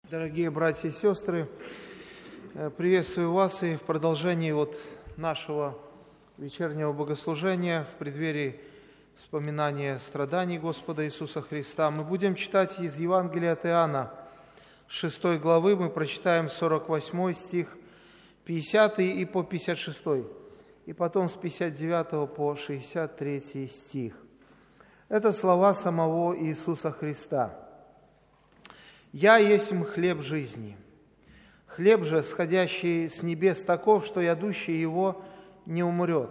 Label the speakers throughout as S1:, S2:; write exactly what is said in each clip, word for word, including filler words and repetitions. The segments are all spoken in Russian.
S1: Дорогие братья и сестры, приветствую вас и в продолжении вот нашего вечернего богослужения в преддверии вспоминания страданий Господа Иисуса Христа. Мы будем читать из Евангелия от Иоанна, шестой главы, мы прочитаем сорок восьмой стих, пятидесятый и по пятьдесят шестой, и потом с пятьдесят девятого по шестьдесят третий стих. Это слова самого Иисуса Христа. «Я есть хлеб жизни. Хлеб же, сходящий с небес, таков, что ядущий его не умрет.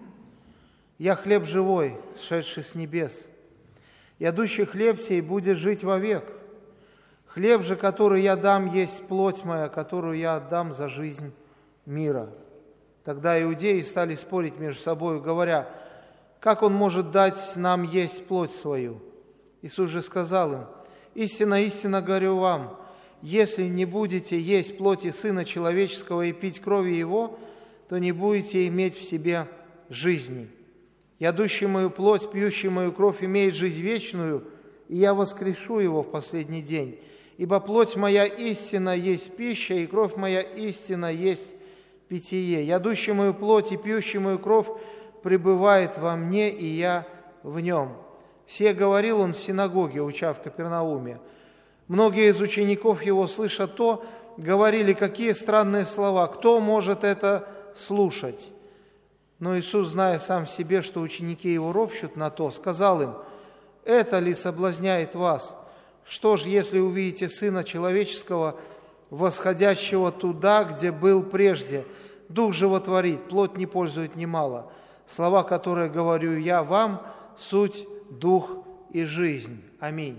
S1: Я хлеб живой, сшедший с небес. Ядущий хлеб сей будет жить вовек. Хлеб же, который я дам, есть плоть моя, которую я отдам за жизнь мира». Тогда иудеи стали спорить между собой, говоря: «Как он может дать нам есть плоть свою?» Иисус же сказал им: «Истинно, истинно говорю вам, если не будете есть плоти Сына Человеческого и пить крови Его, то не будете иметь в себе жизни. Ядущий мою плоть, пьющий мою кровь имеет жизнь вечную, и я воскрешу его в последний день. Ибо плоть моя истинно есть пища, и кровь моя истинно есть питье. Ядущий мою плоть и пьющий мою кровь пребывает во мне, и я в нем». Сие говорил он в синагоге, уча в Капернауме. Многие из учеников его, слыша то, говорили: «Какие странные слова! Кто может это слушать?» Но Иисус, зная сам в себе, что ученики его ропщут на то, сказал им: «Это ли соблазняет вас? Что ж, если увидите Сына Человеческого, восходящего туда, где был прежде? Дух животворит, плоть не пользует немало. Слова, которые говорю я вам, суть дух и жизнь». Аминь.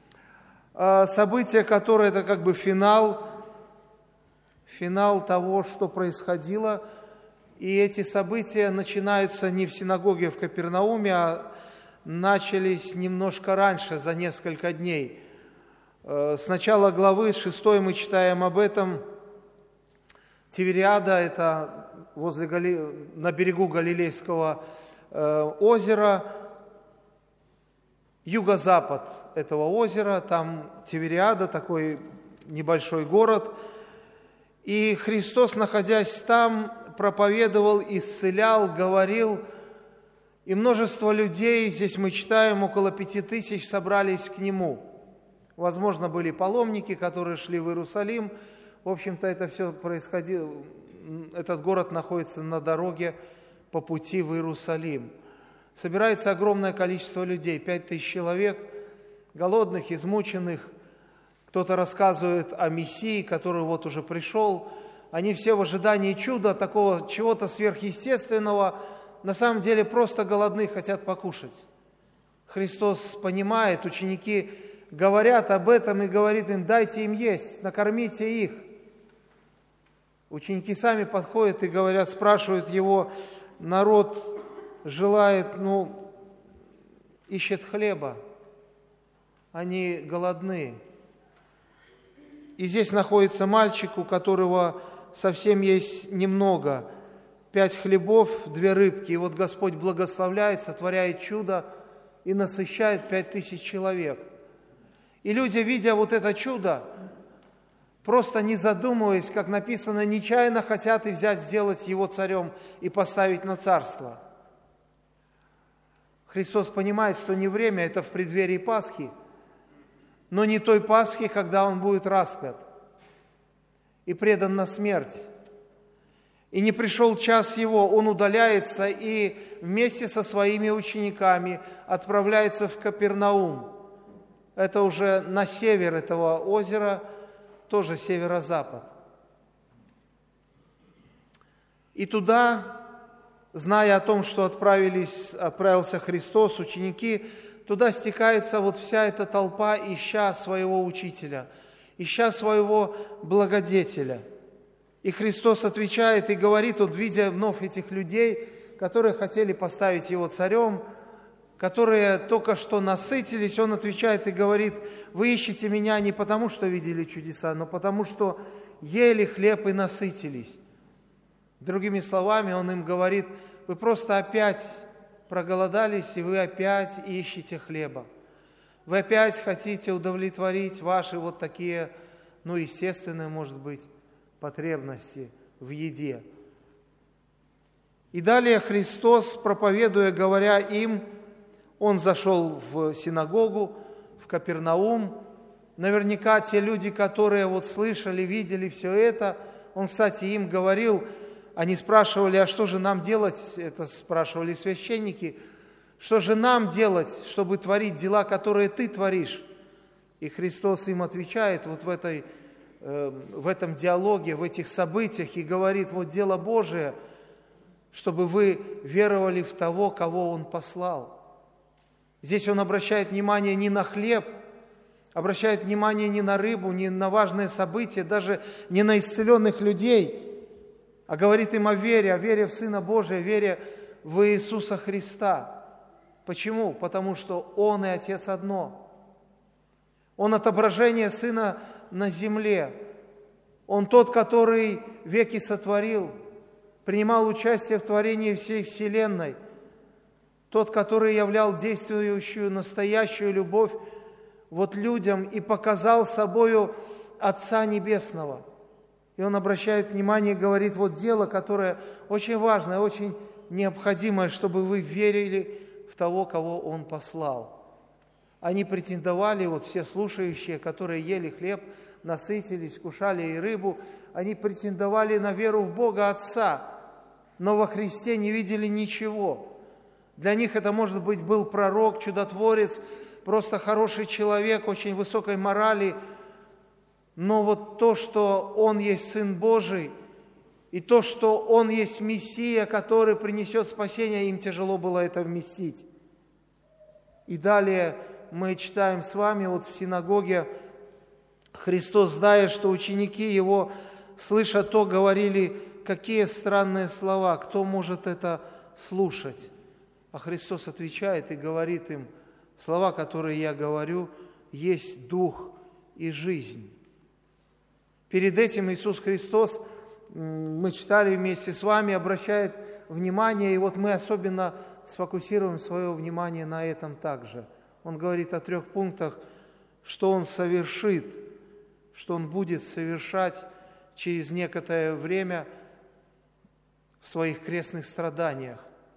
S1: Событие, которое это как бы финал, финал того, что происходило. И эти события начинаются не в синагоге в Капернауме, а начались немножко раньше, за несколько дней. С начала главы шестой мы читаем об этом. Тивериада, это возле Гали... на берегу Галилейского озера, юго-запад этого озера, там Тивериада, такой небольшой город. И Христос, находясь там, проповедовал, исцелял, говорил. И множество людей, здесь мы читаем, около пяти тысяч собрались к Нему. Возможно, были паломники, которые шли в Иерусалим. В общем-то, это все происходило, этот город находится на дороге по пути в Иерусалим. Собирается огромное количество людей, пять тысяч человек, голодных, измученных. Кто-то рассказывает о Мессии, который вот уже пришел. Они все в ожидании чуда, такого чего-то сверхъестественного. На самом деле просто голодны, хотят покушать. Христос понимает, ученики говорят об этом и говорит им: дайте им есть, накормите их. Ученики сами подходят и говорят, спрашивают его, народ желает, ну, ищет хлеба, они голодны. И здесь находится мальчик, у которого совсем есть немного, пять хлебов, две рыбки. И вот Господь благословляет, сотворяет чудо и насыщает пять тысяч человек. И люди, видя вот это чудо, просто не задумываясь, как написано, нечаянно хотят и взять, сделать его царем и поставить на царство. Христос понимает, что не время, это в преддверии Пасхи, но не той Пасхи, когда Он будет распят и предан на смерть. И не пришел час Его, Он удаляется и вместе со своими учениками отправляется в Капернаум. Это уже на север этого озера, тоже северо-запад. И туда, зная о том, что отправились, отправился Христос, ученики, туда стекается вот вся эта толпа, ища своего учителя, ища своего благодетеля. И Христос отвечает и говорит, он, видя вновь этих людей, которые хотели поставить его царем, которые только что насытились, он отвечает и говорит: вы ищете меня не потому, что видели чудеса, но потому, что ели хлеб и насытились. Другими словами, он им говорит: вы просто опять проголодались, и вы опять ищете хлеба. Вы опять хотите удовлетворить ваши вот такие ну, естественные, может быть, потребности в еде. И далее Христос, проповедуя, говоря им, Он зашел в синагогу, в Капернаум. Наверняка те люди, которые вот слышали, видели все это, Он, кстати, им говорил, они спрашивали, а что же нам делать, это спрашивали священники, что же нам делать, чтобы творить дела, которые Ты творишь? И Христос им отвечает вот в, этой, э, в этом диалоге, в этих событиях, и говорит, вот дело Божие, чтобы вы веровали в того, кого Он послал. Здесь Он обращает внимание не на хлеб, обращает внимание не на рыбу, не на важные события, даже не на исцеленных людей, а говорит им о вере, о вере в Сына Божия, о вере в Иисуса Христа. Почему? Потому что Он и Отец одно. Он отображение Сына на земле. Он тот, который веки сотворил, принимал участие в творении всей вселенной. Тот, который являл действующую, настоящую любовь вот людям и показал собою Отца Небесного. И Он обращает внимание и говорит, вот дело, которое очень важное, очень необходимое, чтобы вы верили в того, кого Он послал. Они претендовали, вот все слушающие, которые ели хлеб, насытились, кушали и рыбу, они претендовали на веру в Бога Отца, но во Христе не видели ничего. Для них это, может быть, был пророк, чудотворец, просто хороший человек, очень высокой морали, но вот то, что Он есть Сын Божий, и то, что Он есть Мессия, который принесет спасение, им тяжело было это вместить. И далее мы читаем с вами, вот в синагоге Христос, зная, что ученики Его, слыша то, говорили, какие странные слова, кто может это слушать? А Христос отвечает и говорит им, слова, которые я говорю, есть дух и жизнь. Перед этим Иисус Христос, мы читали вместе с вами, обращает внимание, и вот мы особенно сфокусируем свое внимание на этом также. Он говорит о трех пунктах, что Он совершит, что Он будет совершать через некоторое время в своих крестных страданиях.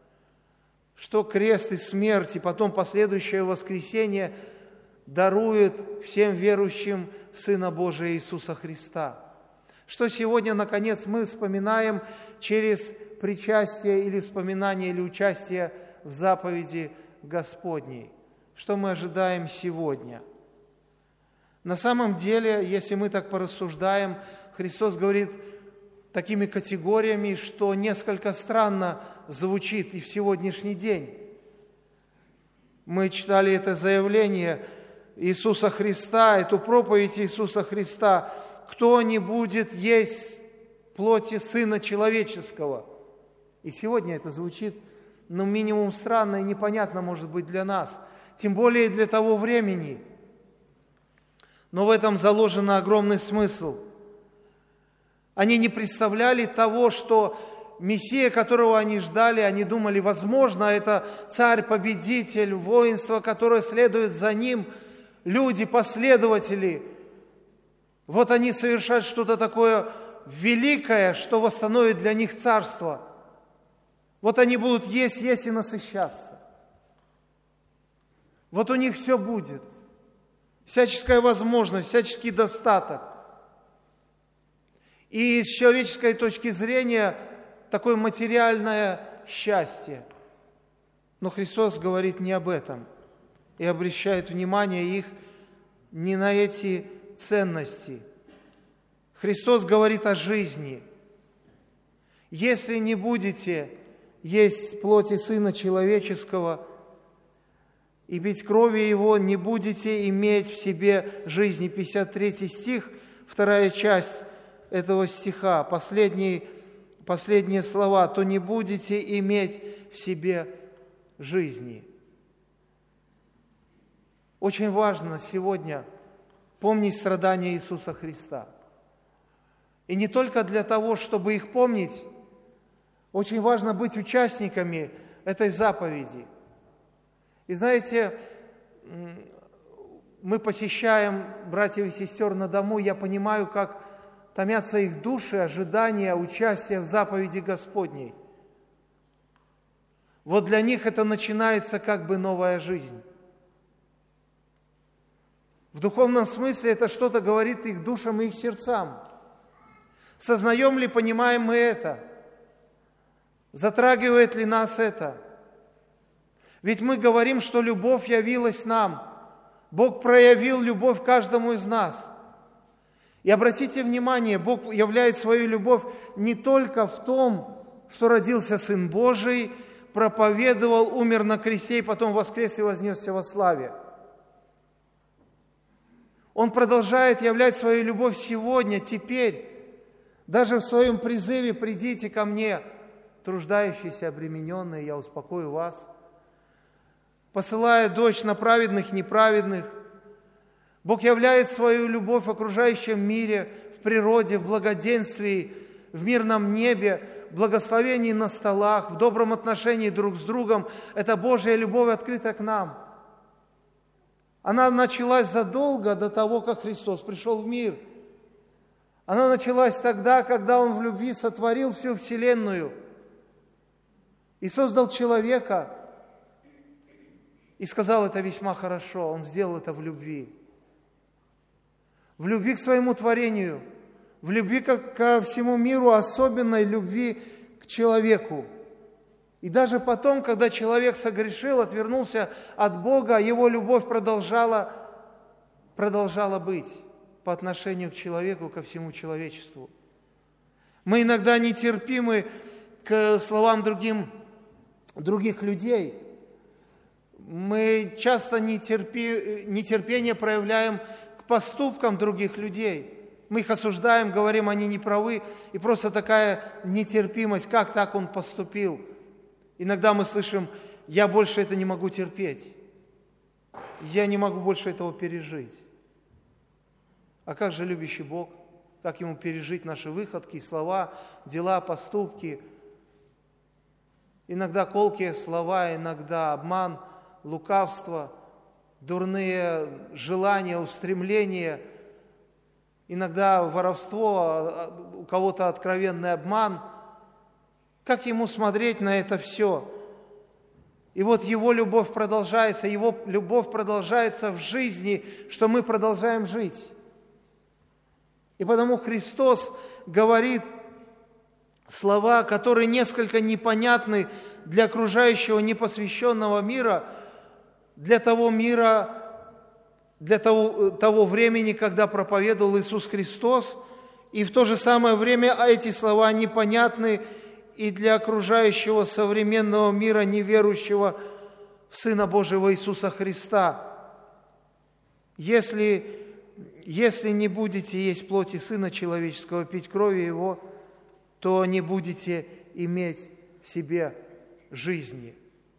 S1: Что крест и смерть, и потом последующее воскресение дарует всем верующим в Сына Божия Иисуса Христа. Что сегодня, наконец, мы вспоминаем через причастие или вспоминание или участие в заповеди Господней. Что мы ожидаем сегодня? На самом деле, если мы так порассуждаем, Христос говорит такими категориями, что несколько странно звучит и в сегодняшний день. Мы читали это заявление Иисуса Христа, эту проповедь Иисуса Христа: «Кто не будет есть плоти Сына Человеческого». И сегодня это звучит, ну, минимум странно и непонятно, может быть, для нас, тем более для того времени. Но в этом заложен огромный смысл. Они не представляли того, что Мессия, которого они ждали, они думали, возможно, это царь-победитель, воинство, которое следует за ним, люди, последователи. Вот они совершают что-то такое великое, что восстановит для них царство. Вот они будут есть, есть и насыщаться. Вот у них все будет. Всяческая возможность, всяческий достаток. И с человеческой точки зрения такое материальное счастье. Но Христос говорит не об этом и обращает внимание их не на эти ценности. Христос говорит о жизни. Если не будете есть плоти Сына Человеческого и пить крови Его, не будете иметь в себе жизни. пятьдесят третий стих, вторая часть этого стиха, последние, последние слова, то не будете иметь в себе жизни. Очень важно сегодня помнить страдания Иисуса Христа. И не только для того, чтобы их помнить, очень важно быть участниками этой заповеди. И знаете, мы посещаем братьев и сестер на дому, я понимаю, как томятся их души, ожидания, участия в заповеди Господней. Вот для них это начинается как бы новая жизнь. В духовном смысле это что-то говорит их душам и их сердцам. Сознаем ли, понимаем мы это? Затрагивает ли нас это? Ведь мы говорим, что любовь явилась нам. Бог проявил любовь каждому из нас. И обратите внимание, Бог являет свою любовь не только в том, что родился Сын Божий, проповедовал, умер на кресте и потом воскрес и вознесся во славе. Он продолжает являть свою любовь сегодня, теперь. Даже в своем призыве «Придите ко мне, труждающиеся, обремененные, я успокою вас», посылая дождь на праведных и неправедных. Бог являет свою любовь в окружающем мире, в природе, в благоденствии, в мирном небе, в благословении на столах, в добром отношении друг с другом. Это Божья любовь открыта к нам. Она началась задолго до того, как Христос пришел в мир. Она началась тогда, когда Он в любви сотворил всю вселенную и создал человека, и сказал это весьма хорошо. Он сделал это в любви. В любви к своему творению, в любви ко всему миру, особенной любви к человеку. И даже потом, когда человек согрешил, отвернулся от Бога, его любовь продолжала, продолжала быть по отношению к человеку, ко всему человечеству. Мы иногда нетерпимы к словам другим, других людей. Мы часто нетерпи, нетерпение проявляем к поступкам других людей. Мы их осуждаем, говорим, они неправы, и просто такая нетерпимость, как так он поступил. Иногда мы слышим: я больше это не могу терпеть, я не могу больше этого пережить. А как же любящий Бог? Как Ему пережить наши выходки, слова, дела, поступки? Иногда колкие слова, иногда обман, лукавство, дурные желания, устремления, иногда воровство, у кого-то откровенный обман. Как Ему смотреть на это все? И вот Его любовь продолжается, Его любовь продолжается в жизни, что мы продолжаем жить. И потому Христос говорит слова, которые несколько непонятны для окружающего непосвященного мира, для того мира, для того, того времени, когда проповедовал Иисус Христос, и в то же самое время эти слова непонятны и для окружающего современного мира, неверующего в Сына Божьего Иисуса Христа. Если, если не будете есть плоти Сына Человеческого, пить крови Его, то не будете иметь в себе жизни.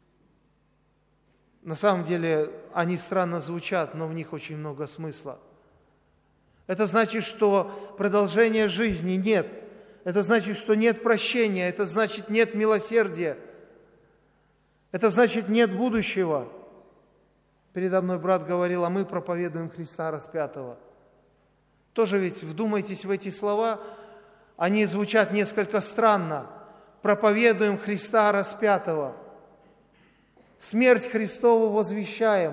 S1: На самом деле они странно звучат, но в них очень много смысла. Это значит, что продолжения жизни нет. Это значит, что нет прощения. Это значит, нет милосердия. Это значит, нет будущего. Передо мной брат говорил, а мы проповедуем Христа распятого. Тоже ведь вдумайтесь в эти слова, они звучат несколько странно. Проповедуем Христа распятого. Смерть Христову возвещаем.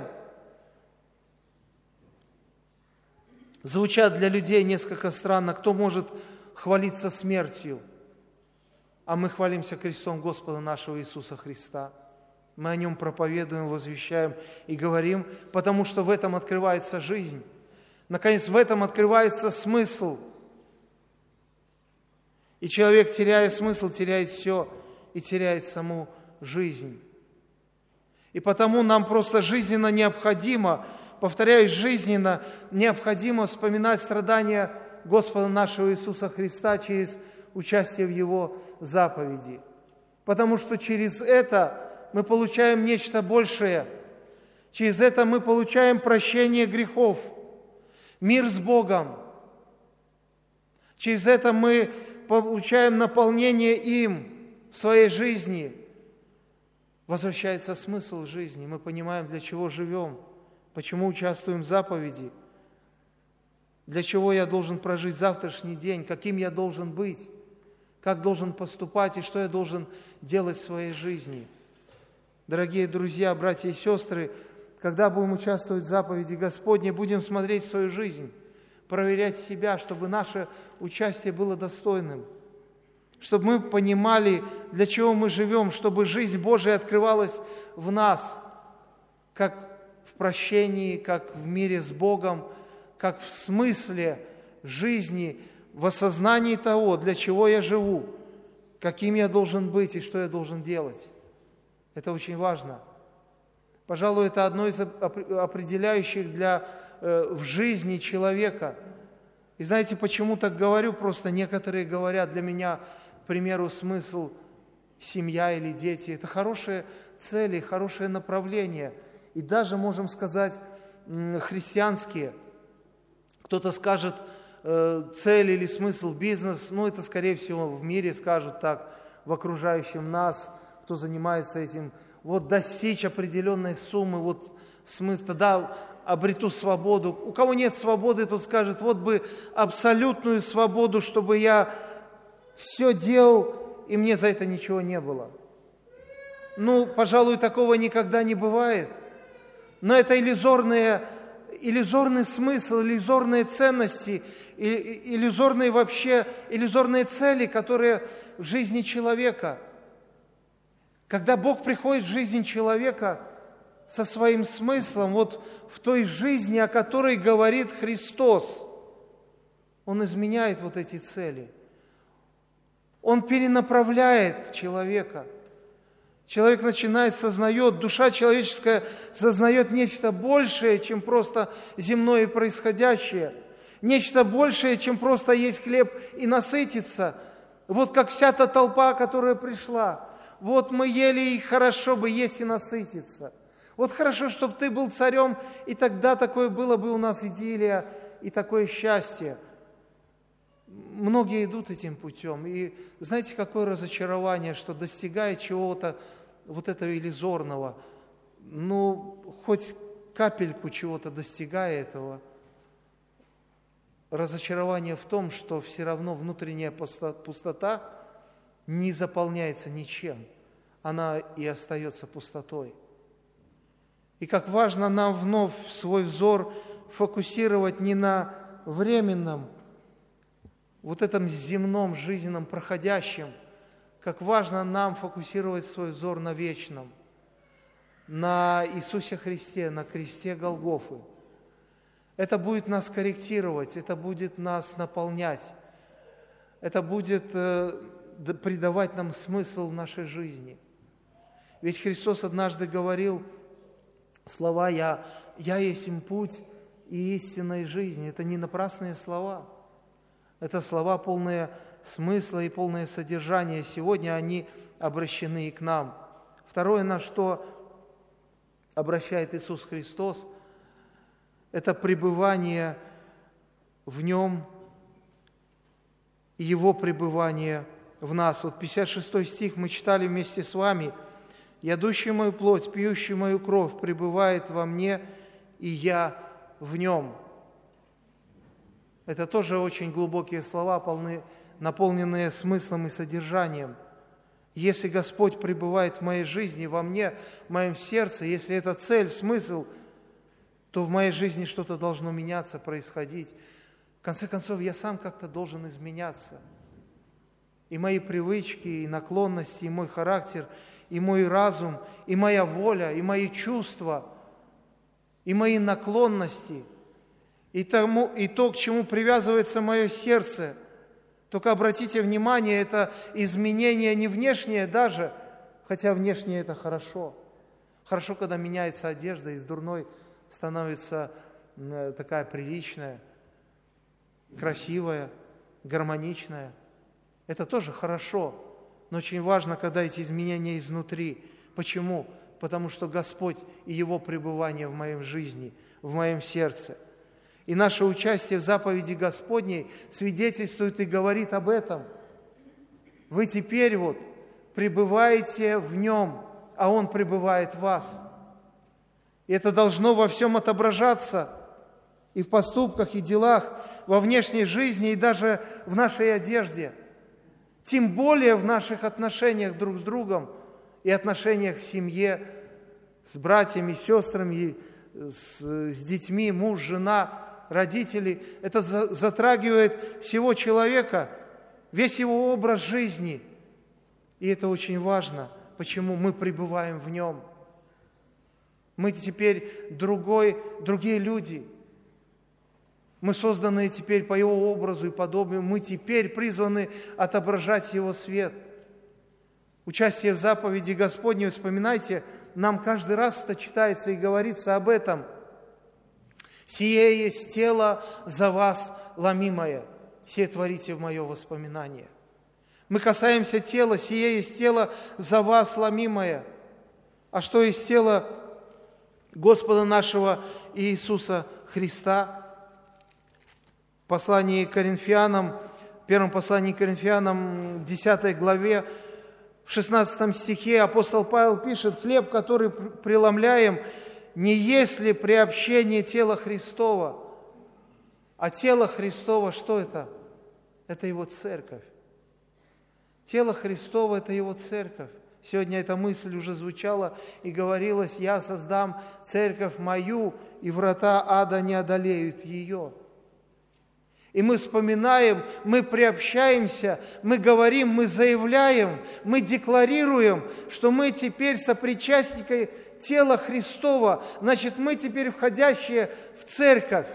S1: Звучат для людей несколько странно. Кто может хвалиться смертью? А мы хвалимся крестом Господа нашего Иисуса Христа. Мы о Нем проповедуем, возвещаем и говорим, потому что в этом открывается жизнь. Наконец, в этом открывается смысл. И человек, теряя смысл, теряет все и теряет саму жизнь. И потому нам просто жизненно необходимо, повторяюсь, жизненно необходимо вспоминать страдания Господа нашего Иисуса Христа через участие в Его заповеди. Потому что через это мы получаем нечто большее. Через это мы получаем прощение грехов, мир с Богом. Через это мы получаем наполнение им в своей жизни. Возвращается смысл жизни. Мы понимаем, для чего живем. Почему участвуем в заповеди? Для чего я должен прожить завтрашний день? Каким я должен быть? Как должен поступать и что я должен делать в своей жизни? Дорогие друзья, братья и сестры, когда будем участвовать в заповеди Господней, будем смотреть свою жизнь, проверять себя, чтобы наше участие было достойным, чтобы мы понимали, для чего мы живем, чтобы жизнь Божия открывалась в нас, как в прощении, как в мире с Богом, как в смысле жизни, в осознании того, для чего я живу, каким я должен быть и что я должен делать. Это очень важно. Пожалуй, это одно из определяющих для, э, в жизни человека. И знаете, почему так говорю? Просто некоторые говорят, для меня, к примеру, смысл семья или дети. Это хорошие цели, хорошее направление. И даже, можем сказать, христианские. Кто-то скажет, э, цель или смысл бизнес. Ну, это, скорее всего, в мире скажут так, в окружающем нас, кто занимается этим. Вот достичь определенной суммы, вот смысл, да, обрету свободу. У кого нет свободы, тот скажет, вот бы абсолютную свободу, чтобы я все делал, и мне за это ничего не было. Ну, пожалуй, такого никогда не бывает. Но это иллюзорные, иллюзорный смысл, иллюзорные ценности, иллюзорные вообще, иллюзорные цели, которые в жизни человека. Когда Бог приходит в жизнь человека со своим смыслом, вот в той жизни, о которой говорит Христос, Он изменяет вот эти цели. Он перенаправляет человека. Человек начинает, сознает, душа человеческая сознает нечто большее, чем просто земное происходящее. Нечто большее, чем просто есть хлеб и насытиться. Вот как вся та толпа, которая пришла. Вот мы ели, и хорошо бы есть и насытиться. Вот хорошо, чтобы ты был царем, и тогда такое было бы у нас идиллия и такое счастье. Многие идут этим путем. И знаете, какое разочарование, что достигая чего-то вот этого иллюзорного, ну, хоть капельку чего-то достигая этого, разочарование в том, что все равно внутренняя пустота не заполняется ничем. Она и остается пустотой. И как важно нам вновь свой взор фокусировать не на временном, вот этом земном, жизненном, проходящем, как важно нам фокусировать свой взор на вечном, на Иисусе Христе, на кресте Голгофы. Это будет нас корректировать, это будет нас наполнять, это будет э, придавать нам смысл в нашей жизни. Ведь Христос однажды говорил слова «Я, я есть им путь и истинная жизнь». Это не напрасные слова. Это слова, полные смысла и полное содержания. Сегодня они обращены и к нам. Второе, на что обращает Иисус Христос, это пребывание в Нем и Его пребывание в нас. Вот пятьдесят шестой стих мы читали вместе с вами. «Ядущий мою плоть, пьющий мою кровь, пребывает во мне, и я в нем». Это тоже очень глубокие слова, полны, наполненные смыслом и содержанием. Если Господь пребывает в моей жизни, во мне, в моем сердце, если это цель, смысл, то в моей жизни что-то должно меняться, происходить. В конце концов, я сам как-то должен изменяться. И мои привычки, и наклонности, и мой характер, и мой разум, и моя воля, и мои чувства, и мои наклонности – И, тому, и то, к чему привязывается мое сердце. Только обратите внимание, это изменение не внешнее даже, хотя внешнее это хорошо. Хорошо, когда меняется одежда, из дурной становится такая приличная, красивая, гармоничная. Это тоже хорошо, но очень важно, когда эти изменения изнутри. Почему? Потому что Господь и Его пребывание в моей жизни, в моем сердце. И наше участие в заповеди Господней свидетельствует и говорит об этом. Вы теперь вот пребываете в Нем, а Он пребывает в вас. И это должно во всем отображаться и в поступках, и делах, во внешней жизни, и даже в нашей одежде. Тем более в наших отношениях друг с другом и отношениях в семье, с братьями, сестрами, с, с детьми, муж, жена, родители. Это за, затрагивает всего человека, весь его образ жизни. И это очень важно, почему мы пребываем в нем. Мы теперь другой, другие люди. Мы созданы теперь по Его образу и подобию. Мы теперь призваны отображать Его свет. Участие в заповеди Господней, вспоминайте, нам каждый раз это читается и говорится об этом. «Сие есть тело за вас ломимое, сие творите в мое воспоминание». Мы касаемся тела, сие есть тело за вас ломимое. А что есть тело Господа нашего Иисуса Христа? В послании к Коринфянам, в первом послании к Коринфянам, десятой главе, в шестнадцатом стихе апостол Павел пишет: «Хлеб, который преломляем, не есть ли приобщение тела Христова?» А тело Христово, что это? Это Его церковь. Тело Христово – это Его церковь. Сегодня эта мысль уже звучала и говорилось: «Я создам церковь мою, и врата ада не одолеют ее». И мы вспоминаем, мы приобщаемся, мы говорим, мы заявляем, мы декларируем, что мы теперь сопричастники тела Христова. Значит, мы теперь входящие в церковь.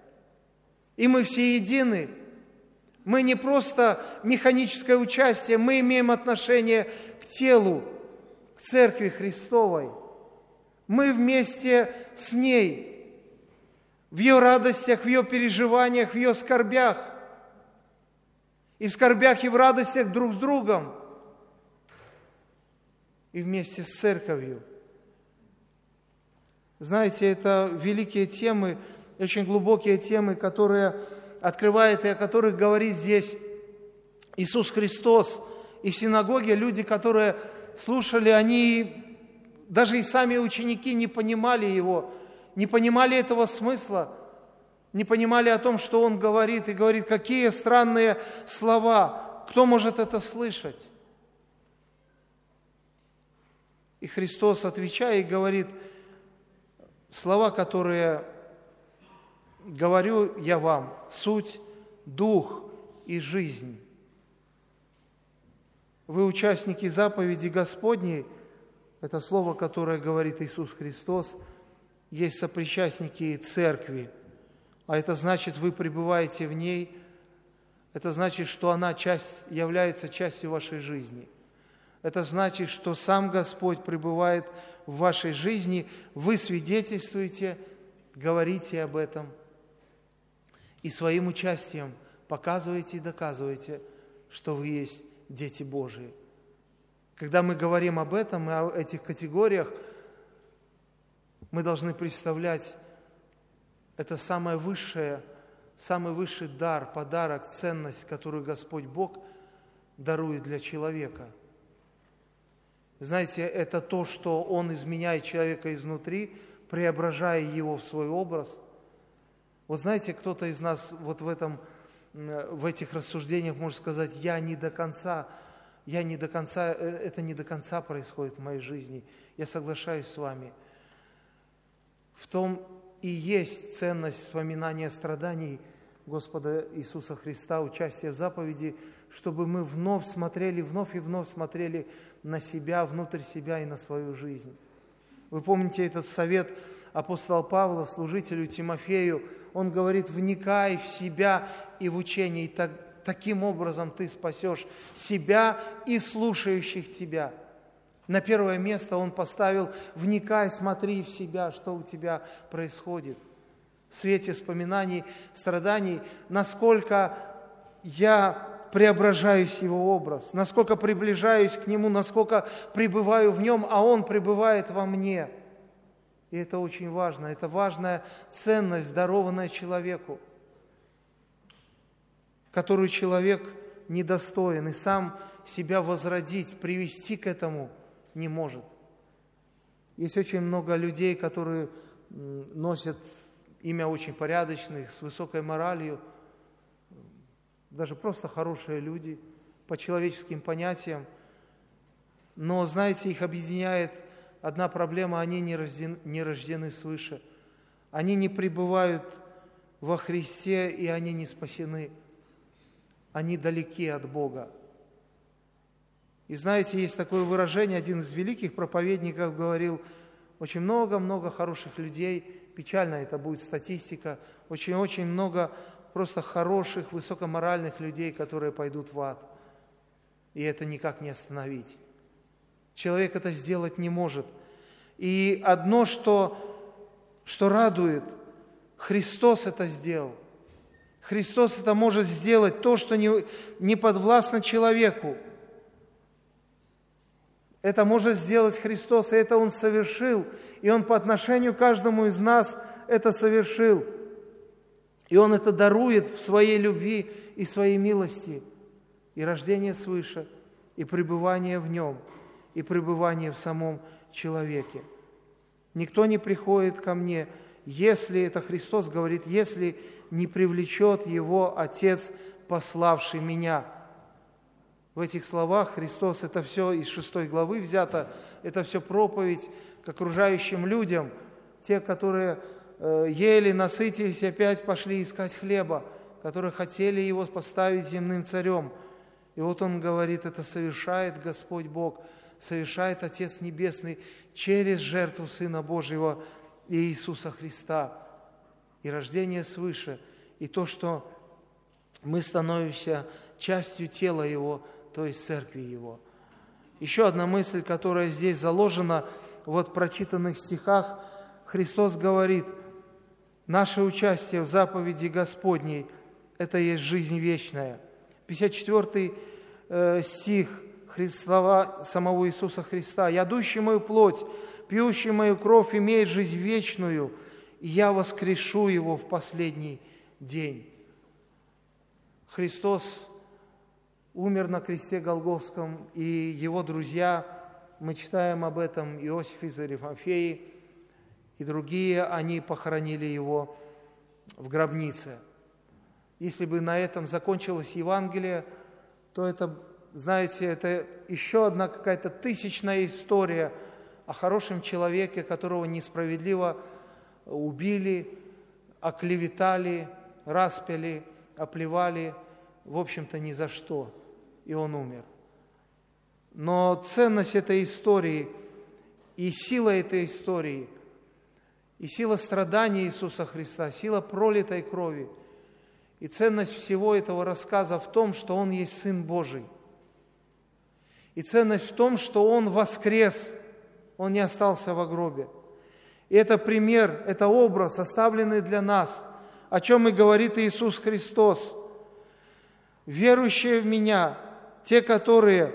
S1: И мы все едины. Мы не просто механическое участие, мы имеем отношение к телу, к церкви Христовой. Мы вместе с ней. В ее радостях, в ее переживаниях, в ее скорбях. И в скорбях, и в радостях друг с другом. И вместе с церковью. Знаете, это великие темы, очень глубокие темы, которые открывает и о которых говорит здесь Иисус Христос. И в синагоге люди, которые слушали, они, даже и сами ученики, не понимали Его, не понимали этого смысла, не понимали о том, что Он говорит, и говорит, какие странные слова, кто может это слышать? И Христос, отвечая, и говорит, слова, которые говорю я вам, суть, дух и жизнь. Вы участники заповеди Господней, это слово, которое говорит Иисус Христос, есть сопричастники церкви, а это значит, вы пребываете в ней, это значит, что она часть, является частью вашей жизни. Это значит, что сам Господь пребывает в вашей жизни, вы свидетельствуете, говорите об этом и своим участием показываете и доказываете, что вы есть дети Божии. Когда мы говорим об этом и о этих категориях, мы должны представлять, это самое высшее, самый высший дар, подарок, ценность, которую Господь Бог дарует для человека. Знаете, это то, что Он изменяет человека изнутри, преображая его в свой образ. Вот знаете, кто-то из нас вот в этом, в этих рассуждениях может сказать, я не до конца, я не до конца, это не до конца происходит в моей жизни. Я соглашаюсь с вами. В том и есть ценность вспоминания страданий Господа Иисуса Христа, участия в заповеди, чтобы мы вновь смотрели, вновь и вновь смотрели на себя, внутрь себя и на свою жизнь. Вы помните этот совет апостола Павла, служителю Тимофею? Он говорит, вникай в себя и в учение, и так, таким образом ты спасешь себя и слушающих тебя. На первое место он поставил, вникай, смотри в себя, что у тебя происходит. В свете вспоминаний, страданий, насколько я преображаюсь в Его образ, насколько приближаюсь к Нему, насколько пребываю в Нем, а Он пребывает во мне. И это очень важно, это важная ценность, дарованная человеку, которую человек недостоин и сам себя возродить, привести к этому не может. Есть очень много людей, которые носят имя очень порядочных, с высокой моралью, даже просто хорошие люди, по человеческим понятиям. Но, знаете, их объединяет одна проблема: они не рождены, не рождены свыше. Они не пребывают во Христе, и они не спасены. Они далеки от Бога. И знаете, есть такое выражение, один из великих проповедников говорил: очень много-много хороших людей, печально это будет статистика, очень-очень много просто хороших, высокоморальных людей, которые пойдут в ад. И это никак не остановить. Человек это сделать не может. И одно, что, что радует, Христос это сделал. Христос это может сделать, то, что не, не подвластно человеку. Это может сделать Христос, и это Он совершил. И Он по отношению к каждому из нас это совершил. И Он это дарует в Своей любви и Своей милости. И рождение свыше, и пребывание в Нем, и пребывание в самом человеке. Никто не приходит ко мне, если, это Христос говорит, если не привлечет Его Отец, пославший Меня. В этих словах Христос, это все из шестой главы взято, это все проповедь к окружающим людям, те, которые э, ели, насытились, опять пошли искать хлеба, которые хотели Его поставить земным царем. И вот Он говорит, это совершает Господь Бог, совершает Отец Небесный через жертву Сына Божьего Иисуса Христа. И рождение свыше, и то, что мы становимся частью тела Его, то есть церкви Его. Еще одна мысль, которая здесь заложена вот в прочитанных стихах. Христос говорит, наше участие в заповеди Господней – это есть жизнь вечная. пятьдесят четвёртый э, стих, слова самого Иисуса Христа. «Ядущий мою плоть, пьющий мою кровь имеет жизнь вечную, и я воскрешу его в последний день». Христос умер на кресте Голгофском, и Его друзья, мы читаем об этом, Иосиф из Аримафеи и другие, они похоронили Его в гробнице. Если бы на этом закончилось Евангелие, то это, знаете, это еще одна какая-то тысячная история о хорошем человеке, которого несправедливо убили, оклеветали, распяли, оплевали, в общем-то, ни за что, и он умер. Но ценность этой истории и сила этой истории, и сила страдания Иисуса Христа, сила пролитой крови, и ценность всего этого рассказа в том, что Он есть Сын Божий. И ценность в том, что Он воскрес, Он не остался во гробе. И это пример, это образ, оставленный для нас, о чем и говорит Иисус Христос. Верующие в Меня, те, которые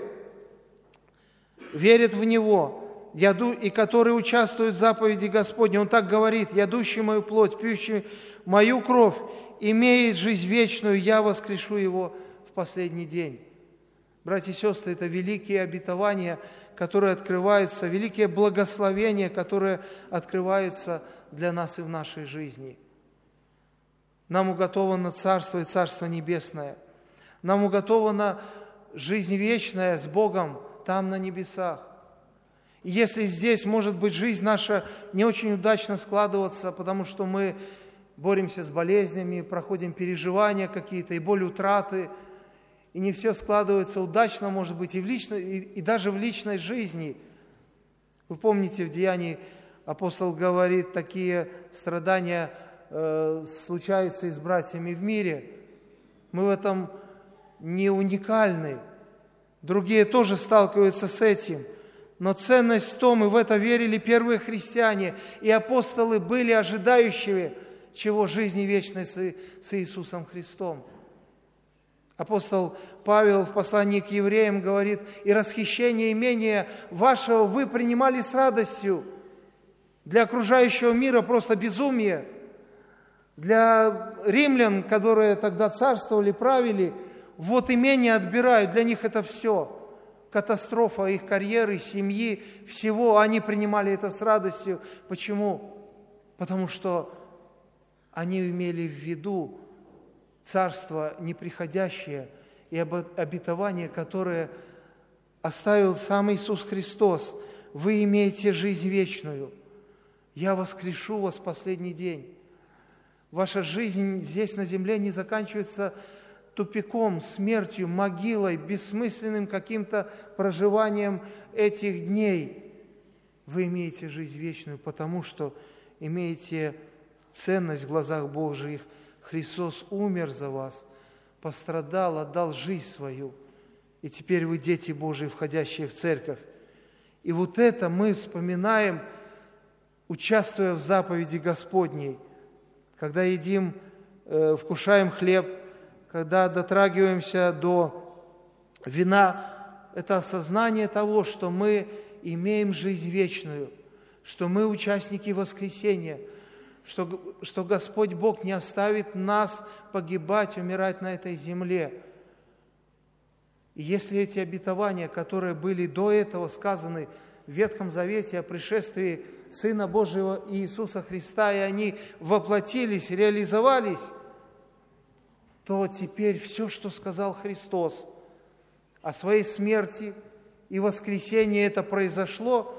S1: верят в Него, и которые участвуют в заповеди Господней, Он так говорит, «Ядущий мою плоть, пьющий мою кровь, имеет жизнь вечную, я воскрешу его в последний день». Братья и сестры, это великие обетования, которые открываются, великие благословения, которые открываются для нас и в нашей жизни. Нам уготовано Царство и Царство Небесное. Нам уготована жизнь вечная с Богом там на небесах. И если здесь, может быть, жизнь наша не очень удачно складываться, потому что мы боремся с болезнями, проходим переживания какие-то, и боль утраты, и не все складывается удачно, может быть, и, в личной, и, и даже в личной жизни. Вы помните, в Деянии апостол говорит, такие страдания э, случаются и с братьями в мире. Мы в этом не уникальны. Другие тоже сталкиваются с этим. Но ценность в том, и в это верили первые христиане, и апостолы были ожидающими, чего? Жизни вечной с Иисусом Христом. Апостол Павел в послании к евреям говорит, «И расхищение имения вашего вы принимали с радостью». Для окружающего мира просто безумие. Для римлян, которые тогда царствовали, правили, вот имение отбирают, для них это все. катастрофа их карьеры, семьи, всего, они принимали это с радостью. Почему? Потому что они имели в виду царство неприходящее и обетование, которое оставил сам Иисус Христос. Вы имеете жизнь вечную. Я воскрешу вас в последний день. Ваша жизнь здесь на земле не заканчивается тупиком, смертью, могилой, бессмысленным каким-то проживанием этих дней. Вы имеете жизнь вечную, потому что имеете ценность в глазах Божьих. Христос умер за вас, пострадал, отдал жизнь свою. И теперь вы дети Божии, входящие в церковь. И вот это мы вспоминаем, участвуя в заповеди Господней, когда едим, э, вкушаем хлеб, когда дотрагиваемся до вина, это осознание того, что мы имеем жизнь вечную, что мы участники воскресения, что, что Господь Бог не оставит нас погибать, умирать на этой земле. И если эти обетования, которые были до этого сказаны в Ветхом Завете о пришествии Сына Божьего Иисуса Христа, и они воплотились, реализовались, то теперь все, что сказал Христос о своей смерти и воскресении, это произошло,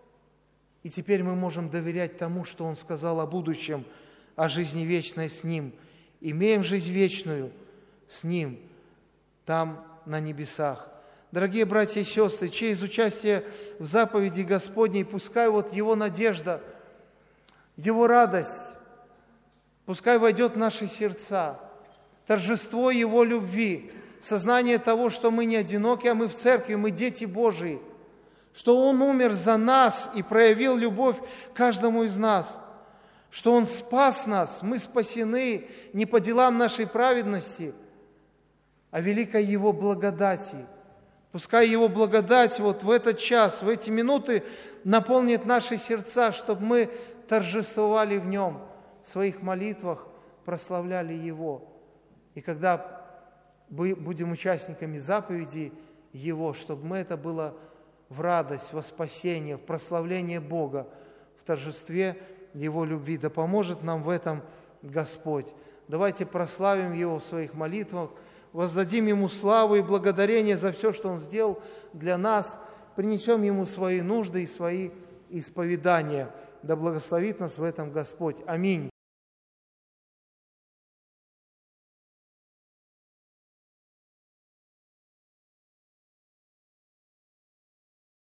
S1: и теперь мы можем доверять тому, что Он сказал о будущем, о жизни вечной с Ним. Имеем жизнь вечную с Ним там, на небесах. Дорогие братья и сестры, через участие в заповеди Господней, пускай вот Его надежда, Его радость, пускай войдет в наши сердца, торжество Его любви, сознание того, что мы не одиноки, а мы в церкви, мы дети Божии, что Он умер за нас и проявил любовь каждому из нас, что Он спас нас, мы спасены не по делам нашей праведности, а великой Его благодати. Пускай Его благодать вот в этот час, в эти минуты наполнит наши сердца, чтобы мы торжествовали в Нем, в своих молитвах прославляли Его. И когда мы будем участниками заповедей Его, чтобы мы это было в радость, во спасение, в прославление Бога, в торжестве Его любви. Да поможет нам в этом Господь. Давайте прославим Его в своих молитвах, воздадим Ему славу и благодарение за все, что Он сделал для нас, принесем Ему свои нужды и свои исповедания. Да благословит нас в этом Господь. Аминь.